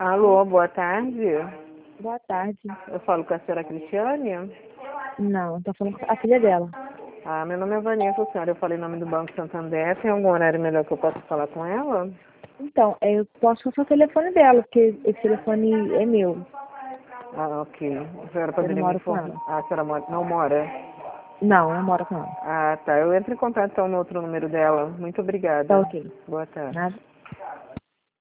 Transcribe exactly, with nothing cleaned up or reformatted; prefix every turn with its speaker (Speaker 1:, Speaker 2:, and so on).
Speaker 1: Alô, boa tarde.
Speaker 2: Boa tarde.
Speaker 1: Eu falo com a senhora Cristiane.
Speaker 2: Não, tô falando com a filha dela.
Speaker 1: Ah, meu nome é Vanessa, senhora. Eu falei em nome do Banco Santander. Tem algum horário melhor que eu possa falar com ela?
Speaker 2: Então, eu posso passar o telefone dela, porque esse telefone é meu.
Speaker 1: Ah, ok. A senhora
Speaker 2: Eu não
Speaker 1: poderia me
Speaker 2: moro com
Speaker 1: informar?
Speaker 2: ela.
Speaker 1: Ah, a senhora mora... não mora?
Speaker 2: Não, eu moro com ela.
Speaker 1: Ah, tá. Eu entro em contato então no outro número dela. Muito
Speaker 2: Tá
Speaker 1: obrigada.
Speaker 2: ok.
Speaker 1: Boa tarde.
Speaker 2: Nada.